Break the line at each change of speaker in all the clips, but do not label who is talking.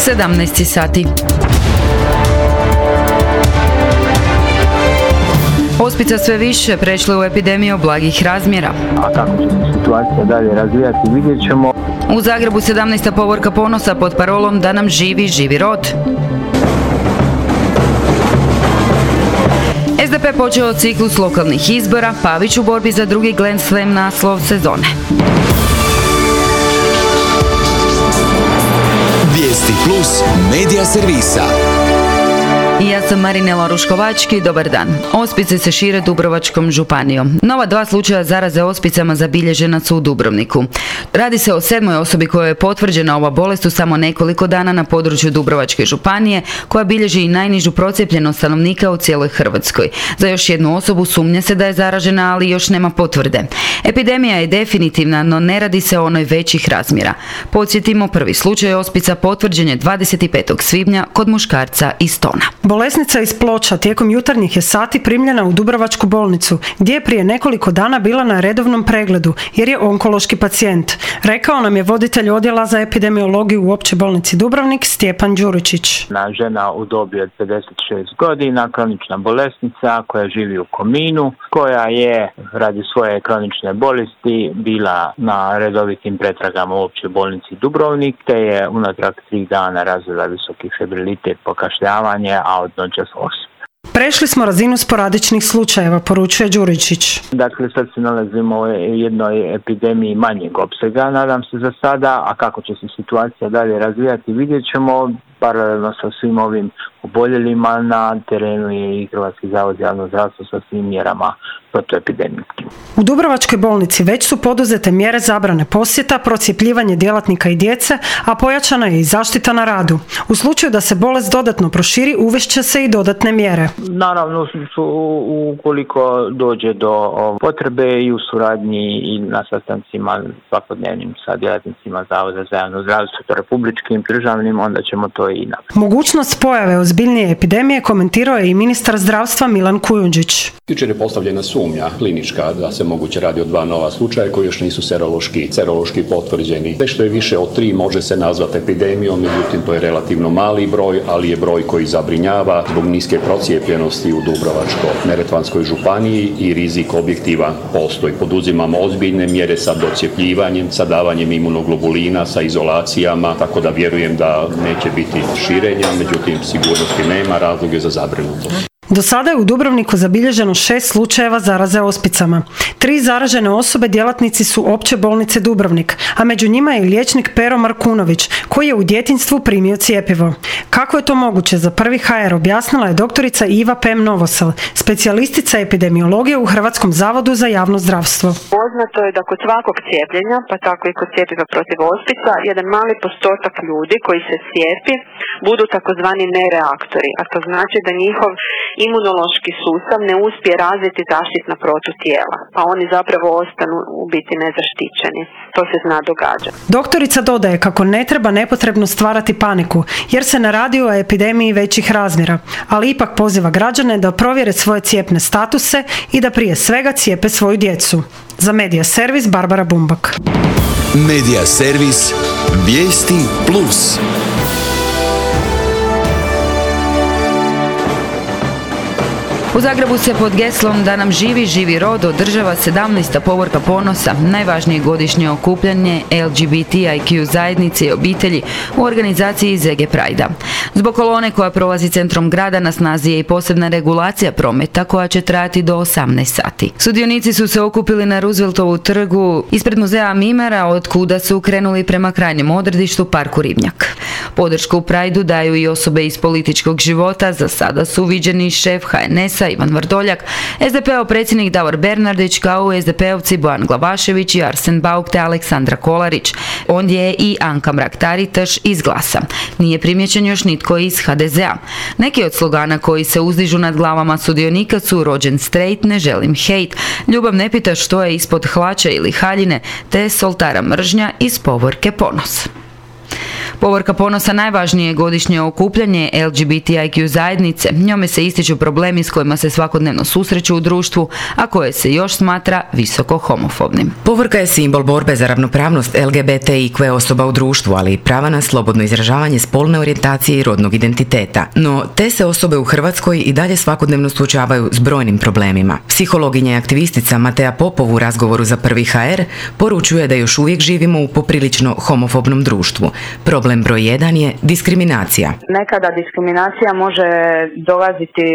17 sati. Ospica sve više prešla u epidemiju blagih razmjera.
A kako će se situacija dalje razvijati, vidjet ćemo.
U Zagrebu 17. povorka ponosa pod parolom da nam živi rod. SDP počeo ciklus lokalnih izbora, Pavić u borbi za drugi Grand Slam naslov sezone.
Vijesti plus medija servisa.
Ja sam Marinela Ruškovački, dobar dan. Ospice se šire Dubrovačkom županijom. Nova 2 slučaja zaraze ospicama zabilježena su u Dubrovniku. Radi se o 7. osobi kojoj je potvrđena ova bolest u samo nekoliko dana na području Dubrovačke županije, koja bilježi i najnižu procijepljenost stanovnika u cijeloj Hrvatskoj. Za još jednu osobu sumnja se da je zaražena, ali još nema potvrde. Epidemija je definitivna, no ne radi se o onoj većih razmjera. Podsjetimo, prvi slučaj ospica potvrđen je 25. svibnja kod muškarca iz Stona.
Bolesnica iz Ploča tijekom jutarnjih je sati primljena u Dubrovačku bolnicu, gdje je prije nekoliko dana bila na redovnom pregledu, jer je onkološki pacijent. Rekao nam je voditelj odjela za epidemiologiju u Općoj bolnici Dubrovnik, Stjepan Đuričić.
Žena u dobi od 56 godina, kronična bolesnica koja živi u Kominu, koja je radi svoje kronične bolesti bila na redovitim pretragama u Općoj bolnici Dubrovnik, te je unatrag 3 dana razvila visoki febrilitet, pokašljavanje, a od noćas osip.
Prešli smo razinu sporadičnih slučajeva, poručuje Đuričić.
Dakle, sad se nalazimo u jednoj epidemiji manjeg opsega, nadam se za sada, a kako će se situacija dalje razvijati, vidjet ćemo. Paralelno sa svim ovim oboljelima na terenu je i Hrvatski zavod za javno zdravstvo sa svim mjerama protuepidemijskim.
U Dubrovačkoj bolnici već su poduzete mjere zabrane posjeta, procjepljivanje djelatnika i djece, a pojačana je i zaštita na radu. U slučaju da se bolest dodatno proširi, uvešće se i dodatne mjere.
Naravno, ukoliko dođe do potrebe i u suradnji i na sastancima svakodnevnim sa djelatnicima Zavoda za javno zdravstvo, republičkim, državnim, onda ćemo to i napraviti.
Mogućnost pojave ozbiljnije epidemije komentirao je i ministar zdravstva Milan Kujundžić.
Jučer je postavljena sumnja klinička da se moguće radi o 2 nova slučaja koji još nisu serološki potvrđeni. Sve što je više od 3 može se nazvati epidemijom, međutim to je relativno mali broj, ali je broj koji zabrinjava zbog niske procijepljenosti u Dubrovačko-neretvanskoj županiji i rizik objektivan postoji. Poduzimamo ozbiljne mjere sa docijepljivanjem, sa davanjem imunoglobulina, sa izolacijama, tako da vjerujem da neće biti širenja, međutim sigurnosti nema, razloge za zabrinutost.
Do sada je u Dubrovniku zabilježeno 6 slučajeva zaraze ospicama. 3 zaražene osobe djelatnici su Opće bolnice Dubrovnik, a među njima je i liječnik Pero Markunović, koji je u djetinjstvu primio cjepivo. Kako je to moguće, za Prvi HR objasnila je doktorica Iva Pem Novosel, specijalistica epidemiologije u Hrvatskom zavodu za javno zdravstvo.
Poznato je da kod svakog cijepljenja, pa tako i kod cjepiva protiv ospica, jedan mali postotak ljudi koji se cijepi budu takozvani nereaktori, a to znači da njihov imunološki sustav ne uspije razviti zaštitna protutijela, pa oni zapravo ostanu u biti nezaštićeni. To se zna događa.
Doktorica dodaje kako ne treba nepotrebno stvarati paniku, jer se ne radi o epidemiji većih razmjera, ali ipak poziva građane da provjere svoje cijepne statuse i da prije svega cijepe svoju djecu. Za Medija servis Barbara Bumbak.
Medija servis Vijesti plus.
U Zagrebu se pod geslom da nam živi rod održava 17. povorka ponosa, najvažnije godišnje okupljanje LGBTIQ zajednice i obitelji u organizaciji ZG Pride-a. Zbog kolone koja prolazi centrom grada na snazi je i posebna regulacija prometa koja će trajati do 18 sati. Sudionici su se okupili na Rooseveltovu trgu ispred muzeja Mimara, od kuda su krenuli prema krajnjem odredištu Parku Ribnjak. Podršku Pride-u daju i osobe iz političkog života, za sada su viđeni šef HNS-a Ivan Vrdoljak, SDP-ov predsjednik Davor Bernardić, kao i SDP-ovci Bojan Glavašević i Arsen Bauk te Aleksandra Kolarić. Ondje je i Anka Mrak-Taritaš iz Glasa. Nije primjećen još nitko iz HDZ-a. Neki od slogana koji se uzdižu nad glavama sudionika su rođen straight, ne želim hejt, ljubav ne pita što je ispod hlača ili haljine, te s oltara mržnja iz povorke ponos. Povorka ponosa najvažnije je godišnje okupljanje LGBTIQ zajednice. Njome se ističu problemi s kojima se svakodnevno susreću u društvu, a koje se još smatra visoko homofobnim.
Povorka je simbol borbe za ravnopravnost LGBTIQ osoba u društvu, ali i prava na slobodno izražavanje spolne orijentacije i rodnog identiteta. No, te se osobe u Hrvatskoj i dalje svakodnevno suočavaju s brojnim problemima. Psihologinja i aktivistica Matea Popov u razgovoru za Prvi HR poručuje da još uvijek živimo u poprilično homofobnom društvu. Problem broj 1 je diskriminacija.
Nekada diskriminacija može dolaziti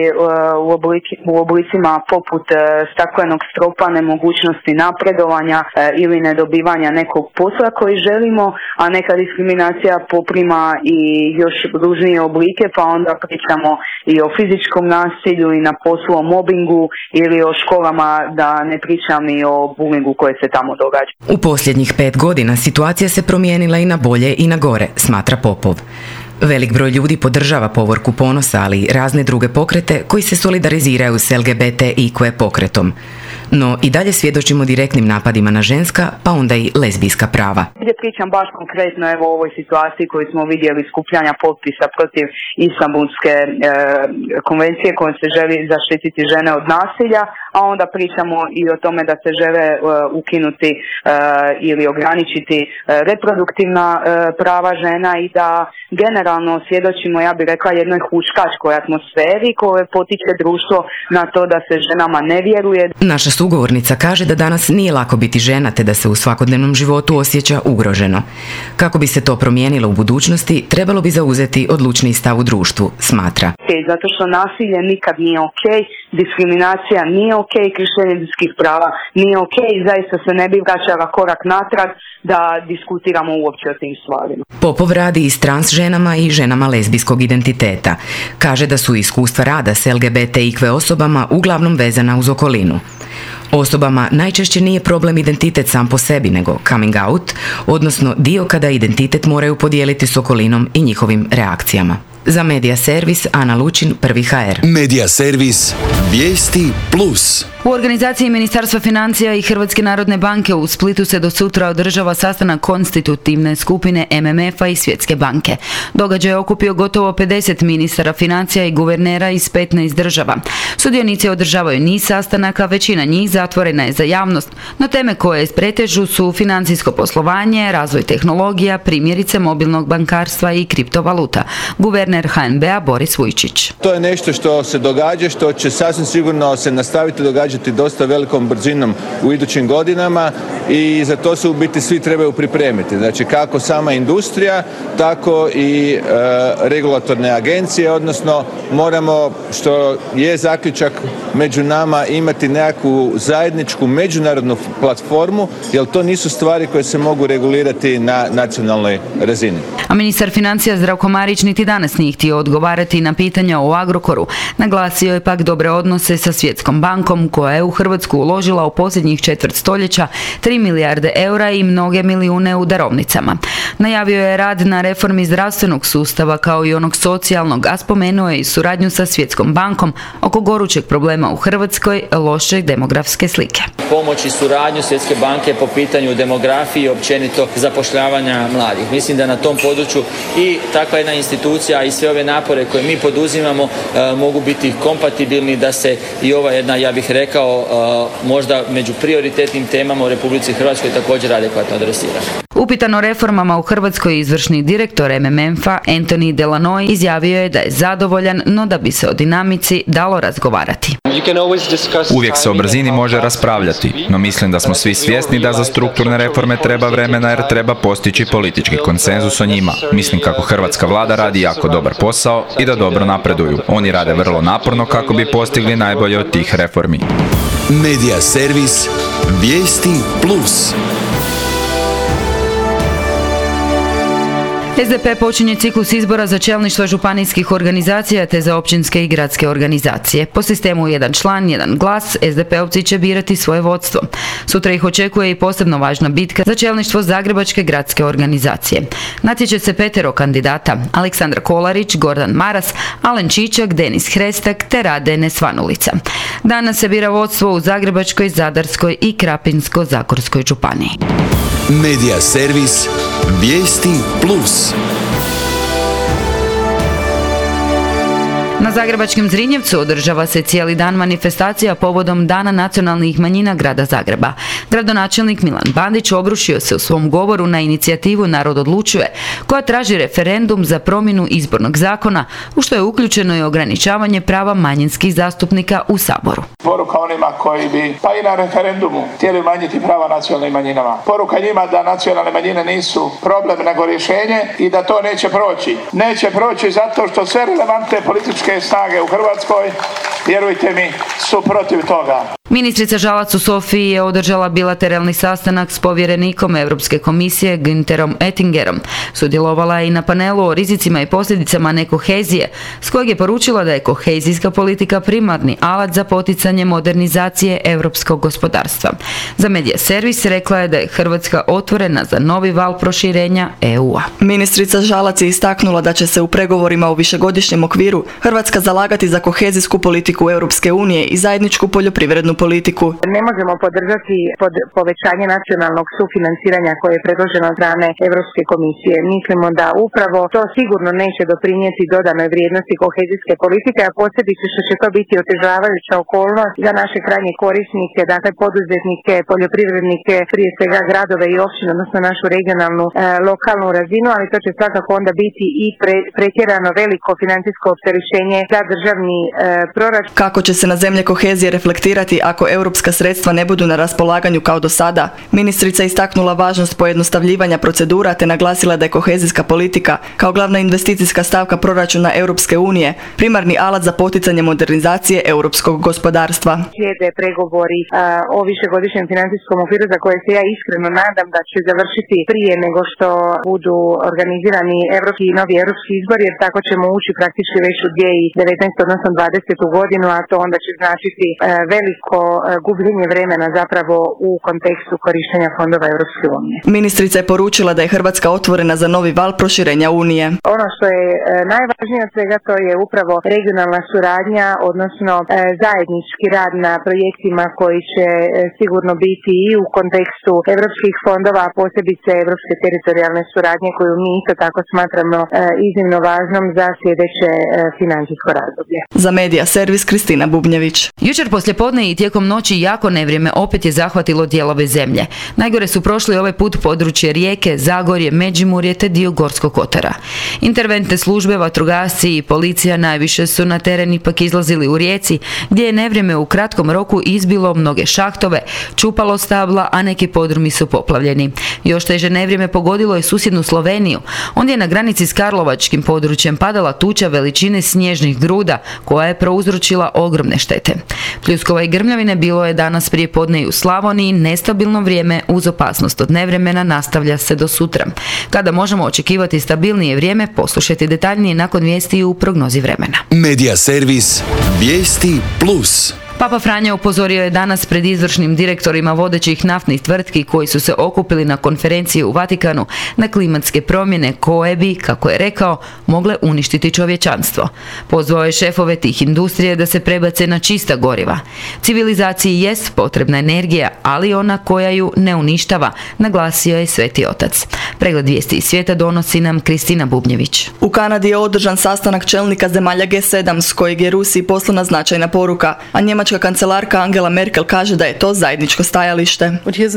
u oblicima poput staklenog stropa, nemogućnosti napredovanja ili nedobivanja nekog posla koji želimo, a neka diskriminacija poprima i još ružnije oblike, pa onda pričamo i o fizičkom nasilju i na poslu o mobingu ili o školama, da ne pričam i o bullyingu koje se tamo događa.
U posljednjih 5 godina situacija se promijenila i na bolje i na gore, smatra Popov. Velik broj ljudi podržava Povorku ponosa, ali i razne druge pokrete koji se solidariziraju s LGBTIQ pokretom. No i dalje svjedočimo direktnim napadima na ženska, pa onda i lezbijska prava.
Gdje pričam baš konkretno o ovoj situaciji koju smo vidjeli skupljanja potpisa protiv Istanbulske konvencije kojom se želi zaštititi žene od nasilja, a onda pričamo i o tome da se žele ukinuti ili ograničiti reproduktivna prava žena i da generalno svjedočimo, ja bih rekla, jednoj huškačkoj atmosferi koja potiče društvo na to da se ženama ne vjeruje.
Naša sugovornica kaže da danas nije lako biti žena, te da se u svakodnevnom životu osjeća ugroženo. Kako bi se to promijenilo u budućnosti, trebalo bi zauzeti odlučniji stav u društvu, smatra.
Zato što nasilje nikad nije okej, diskriminacija nije okej, kršenje ljudskih prava nije okej i zaista se ne bi vraćala korak natrag da diskutiramo uopće o tim stvarima.
Popov radi i s trans ženama i ženama lezbijskog identiteta. Kaže da su iskustva rada s LGBTIQ osobama uglavnom vezana uz okolinu. Osobama najčešće nije problem identitet sam po sebi, nego coming out, odnosno dio kada identitet moraju podijeliti s okolinom i njihovim reakcijama. Za Medija servis, Ana Lučin, Prvi HR.
Medija servis, Vijesti plus.
U organizaciji Ministarstva financija i Hrvatske narodne banke u Splitu se do sutra održava sastanak konstitutivne skupine MMF-a i Svjetske banke. Događaj je okupio gotovo 50 ministara financija i guvernera iz 15 država. Sudionici održavaju niz sastanaka, većina njih zatvorena je za javnost, no teme koje pretežu su financijsko poslovanje, razvoj tehnologija, primjerice mobilnog bankarstva i kriptovaluta. Guverner HNB-a Boris Vujčić.
To je nešto što se događa, što će sasvim sigurno se nastaviti događati dosta velikom brzinom u idućim godinama i za to se u biti svi trebaju pripremiti. Znači kako sama industrija, tako i regulatorne agencije, odnosno moramo, što je zaključak među nama, imati nekakvu zajedničku međunarodnu platformu, jer to nisu stvari koje se mogu regulirati na nacionalnoj razini.
A ministar financija Zdravko Marić niti danas nije htio odgovarati na pitanja o Agrokoru. Naglasio je pak dobre odnose sa Svjetskom bankom koja je u Hrvatsku uložila u posljednjih četvrt stoljeća 3 milijarde eura i mnoge milijune u darovnicama. Najavio je rad na reformi zdravstvenog sustava kao i onog socijalnog, a spomenuo je i suradnju sa Svjetskom bankom oko gorućeg problema u Hrvatskoj, loše demografske slike.
Pomoć i suradnju Svjetske banke po pitanju demografije i općenito zapošljavanja mladih. Mislim da na tom području i takva jedna institucija i sve ove napore koje mi poduzimamo mogu biti kompatibilni da se i ova jedna, ja bih rekao, možda među prioritetnim temama u Republici Hrvatskoj također adekvatno adresira.
Upitan o reformama u Hrvatskoj, izvršni direktor MMF-a Anthony Delanoy izjavio je da je zadovoljan, no da bi se o dinamici dalo razgovarati.
Uvijek se o brzini može raspravljati, no mislim da smo svi svjesni da za strukturne reforme treba vremena jer treba postići politički konsenzus o njima. Mislim kako hrvatska vlada radi jako dobar posao i da dobro napreduju. Oni rade vrlo naporno kako bi postigli najbolje od tih reformi.
Medija servis, Vijesti plus.
SDP počinje ciklus izbora za čelništva županijskih organizacija te za općinske i gradske organizacije. Po sistemu jedan član, jedan glas, SDP-ovci će birati svoje vodstvo. Sutra ih očekuje i posebno važna bitka za čelništvo Zagrebačke gradske organizacije. Natječe se 5 kandidata: Aleksandar Kolarić, Gordan Maras, Alen Čičak, Denis Hrestak te Rade Nesvanulica. Danas se bira vodstvo u Zagrebačkoj, Zadarskoj i Krapinsko-zagorskoj županiji.
Medija servis, Vijesti plus.
Na zagrebačkom Zrinjevcu održava se cijeli dan manifestacija povodom Dana nacionalnih manjina grada Zagreba. Gradonačelnik Milan Bandić obrušio se u svom govoru na inicijativu Narod odlučuje, koja traži referendum za promjenu izbornog zakona, u što je uključeno i ograničavanje prava manjinskih zastupnika u Saboru.
Poruka onima koji bi, pa i na referendumu, htjeli umanjiti prava nacionalnim manjinama. Poruka njima da nacionalne manjine nisu problem nego rješenje i da to neće proći. Neće proći zato što sve relevantne političke snage u Hrvatskoj, vjerujte mi, su protiv toga.
Ministrica Žalac u Sofiji je održala bilateralni sastanak s povjerenikom Europske komisije Günterom Oettingerom. Sudjelovala je i na panelu o rizicima i posljedicama nekohezije, s kojeg je poručila da je kohezijska politika primarni alat za poticanje modernizacije europskog gospodarstva. Za Medija Servis rekla je da je Hrvatska otvorena za novi val proširenja EU-a.
Ministrica Žalac je istaknula da će se u pregovorima u višegodišnjem okviru Hrvatska zalagati za kohezijsku politiku Europske unije i zajedničku poljoprivrednu politiku.
Ne možemo podržati povećanje nacionalnog sufinanciranja koje je predloženo od strane Europske komisije. Mislimo da upravo to sigurno neće doprinijeti dodanoj vrijednosti kohezijske politike, a posebice što će to biti otežavajuća okolnost za naše krajnje korisnike, dakle poduzetnike, poljoprivrednike, prije svega gradove i općine, odnosno našu regionalnu lokalnu razinu, ali to će svakako onda biti i pretjerano veliko financijsko opterećenje za državni proračun.
Kako će se na zemlje kohezije reflektirati ako europska sredstva ne budu na raspolaganju kao do sada? Ministrica istaknula važnost pojednostavljivanja procedura te naglasila da je kohezijska politika kao glavna investicijska stavka proračuna Europske unije primarni alat za poticanje modernizacije europskog gospodarstva.
Slijede pregovori o višegodišnjem financijskom okviru za koje se ja iskreno nadam da će završiti prije nego što budu organizirani novi europski izbori, jer tako ćemo ući praktički već u 2019. odnosno 2020. godinu, a to onda će značiti veliko gubljenje vremena zapravo u kontekstu korištenja fondova Europske unije.
Ministrica je poručila da je Hrvatska otvorena za novi val proširenja Unije.
Ono što je najvažnije od svega to je upravo regionalna suradnja, odnosno zajednički rad na projektima koji će sigurno biti i u kontekstu europskih fondova, a posebice europske teritorijalne suradnje koju mi isto tako smatramo iznimno važnom za sljedeće financijsko razdoblje.
Za Medija Servis Kristina Bubnjević.
Jučer poslijepodne i tijekom noći jako nevrijeme opet je zahvatilo dijelove zemlje. Najgore su prošli ovaj put područje Rijeke, Zagorje, Međimurje te dio Gorskog kotara. Interventne službe, vatrogasci i policija najviše su na teren ipak izlazili u Rijeci, gdje je nevrijeme u kratkom roku izbilo mnoge šahtove, čupalo stabla, a neki podrumi su poplavljeni. Još teže nevrijeme pogodilo je susjednu Sloveniju. Ondje je na granici s Karlovačkim područjem padala tuča veličine snježnih gruda, koja je prouzročila ogromne štete. Pljuskova i grmljavine bilo je danas prije podne i u Slavoniji. Nestabilno vrijeme uz opasnost od nevremena nastavlja se do sutra. Kada možemo očekivati stabilnije vrijeme, poslušajte detaljnije nakon vijesti u prognozi vremena.
Medija servis Vijesti Plus.
Papa Franja upozorio je danas pred izvršnim direktorima vodećih naftnih tvrtki koji su se okupili na konferenciji u Vatikanu na klimatske promjene koje bi, kako je rekao, mogle uništiti čovječanstvo. Pozvao je šefove tih industrije da se prebace na čista goriva. Civilizaciji jest potrebna energija, ali ona koja ju ne uništava, naglasio je Sveti Otac. Pregled vijesti iz svijeta donosi nam Kristina Bubnjević.
U Kanadi je održan sastanak čelnika zemalja G7 s kojeg je Rusiji poslana značajna poruka, a njemačka kancelarka Angela Merkel kaže da je to zajedničko stajalište.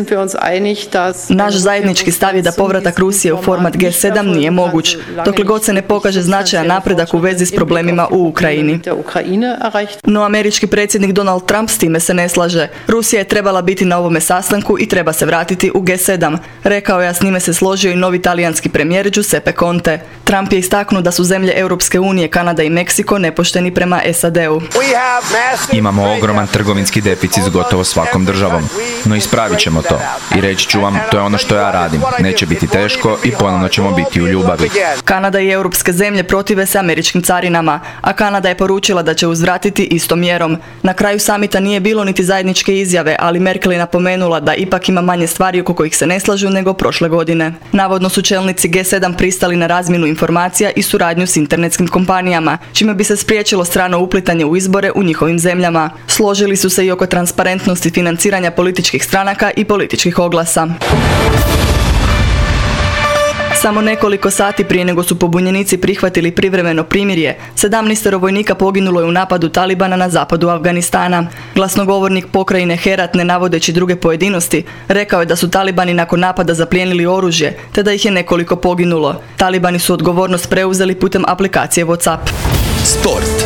Naš zajednički stav je da povratak Rusije u format G7 nije moguć, dokle god se ne pokaže značajan napredak u vezi s problemima u Ukrajini. No američki predsjednik Donald Trump s time se ne slaže. Rusija je trebala biti na ovome sastanku i treba se vratiti u G7. Rekao je, a s njime se složio i novi talijanski premijer Giuseppe Conte. Trump je istaknuo da su zemlje Europske unije, Kanada i Meksiko nepošteni prema SAD-u.
Imamo ogroman trgovinski deficit s gotovo svakom državom, no ispravit ćemo to. I reći ću vam, to je ono što ja radim. Neće biti teško i ponovno ćemo biti u ljubavi.
Kanada i europske zemlje protive se američkim carinama, a Kanada je poručila da će uzvratiti istom mjerom. Na kraju samita nije bilo niti zajedničke izjave, ali Merkel je napomenula da ipak ima manje stvari oko kojih se ne slažu nego prošle godine. Navodno su čelnici G7 pristali na razmjenu informacija i suradnju s internetskim kompanijama, čime bi se spriječilo strano uplitanje u izbore u njihovim zemljama. Složili su se i oko transparentnosti financiranja političkih stranaka i političkih oglasa. Samo nekoliko sati prije nego su pobunjenici prihvatili privremeno primirje, 17 vojnika poginulo je u napadu Talibana na zapadu Afganistana. Glasnogovornik pokrajine Herat, ne navodeći druge pojedinosti, rekao je da su Talibani nakon napada zaplijenili oružje, te da ih je nekoliko poginulo. Talibani su odgovornost preuzeli putem aplikacije WhatsApp.
Sport.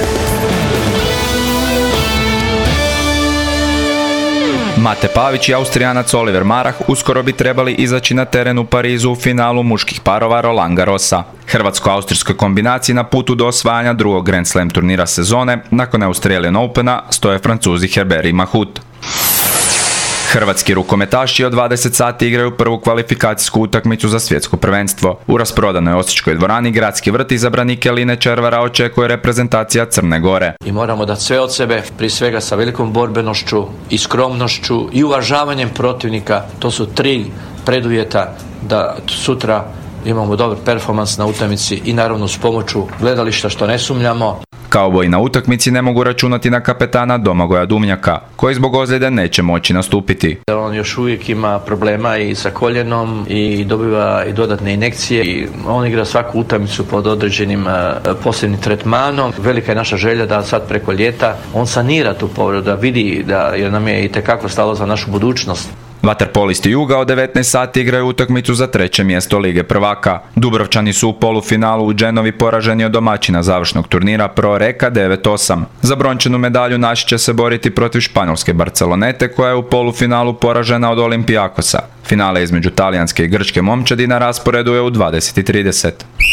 Mate Pavić i Austrijanac Oliver Marah uskoro bi trebali izaći na teren u Parizu u finalu muških parova Roland Garrosa. Hrvatsko-austrijskoj kombinaciji na putu do osvajanja drugog Grand Slam turnira sezone nakon Australian Opena stoje Francuzi Herbert i Mahut. Hrvatski rukometaši od 20 sati igraju prvu kvalifikacijsku utakmicu za svjetsko prvenstvo. U rasprodanoj Osječkoj dvorani Gradski vrt izabranike Line Červara očekuje reprezentacija Crne Gore.
I moramo dati sve od sebe, prije svega sa velikom borbenošću i skromnošću i uvažavanjem protivnika. To su 3 preduvjeta da sutra imamo dobar performans na utakmici i naravno s pomoću gledališta, što ne sumnjamo.
Kauboji na utakmici ne mogu računati na kapetana Domagoja Dumnjaka, koji zbog ozljede neće moći nastupiti.
On još uvijek ima problema i sa koljenom i dobiva i dodatne injekcije i on igra svaku utakmicu pod određenim posebnim tretmanom. Velika je naša želja da sad preko ljeta on sanira tu povredu, da vidi da jer nam je itekako stalo za našu budućnost.
Vaterpolisti Juga od 19 sati igraju utakmicu za 3. mjesto Lige prvaka. Dubrovčani su u polufinalu u Genovi poraženi od domaćina završnog turnira Pro Reka 9-8. Za brončanu medalju naši će se boriti protiv španjolske Barcelonete koja je u polufinalu poražena od Olimpijakosa. Finale između talijanske i grčke momčadi na rasporedu je u 20:30.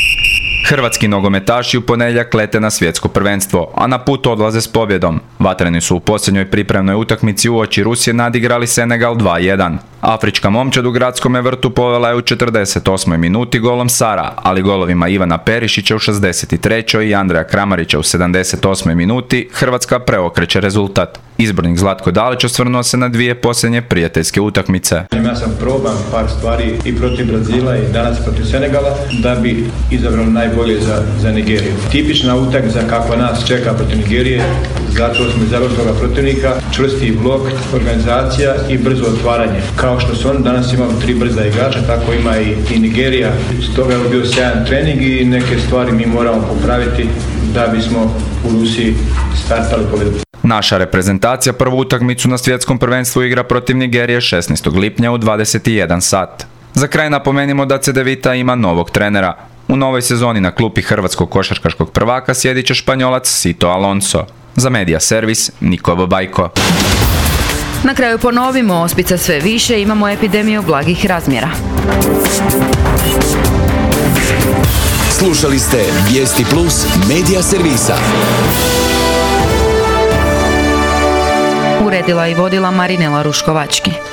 Hrvatski nogometaši u ponedjeljak lete na svjetsko prvenstvo, a na put odlaze s pobjedom. Vatreni su u posljednjoj pripremnoj utakmici uoči Rusije nadigrali Senegal 2-1. Afrička momčad u Gradskome vrtu povela je u 48. minuti golom Sara, ali golovima Ivana Perišića u 63. i Andreja Kramarića u 78. minuti Hrvatska preokreće rezultat. Izbornik Zlatko Dalić osvrnuo se na 2 posljednje prijateljske utakmice.
Ja sam probam par stvari i protiv Brazila i danas protiv Senegala da bi izabrao najbolje za Nigeriju. Tipična utakmica kakva nas čeka protiv Nigerije, zato smo izabrali toga protivnika, čvrsti blok, organizacija i brzo otvaranje. Kao što su oni danas imali 3 brza igrača, tako ima i Nigerija. Stoga je bio sjajan trening i neke stvari mi moramo popraviti da bismo u Rusiji startali pobjedu.
Naša reprezentacija prvu utakmicu na svjetskom prvenstvu igra protiv Nigerije 16. lipnja u 21 sat. Za kraj napomenimo da Cedevita ima novog trenera. U novoj sezoni na klupi hrvatskog košarkaškog prvaka sjedit će Španjolac Sito Alonso. Za Medija servis Niko Bobajko.
Na kraju ponovimo, ospica sve više, imamo epidemiju blagih razmjera.
Slušali ste Vijesti Plus Medija servisa.
Uredila i vodila Marinela Ruškovački.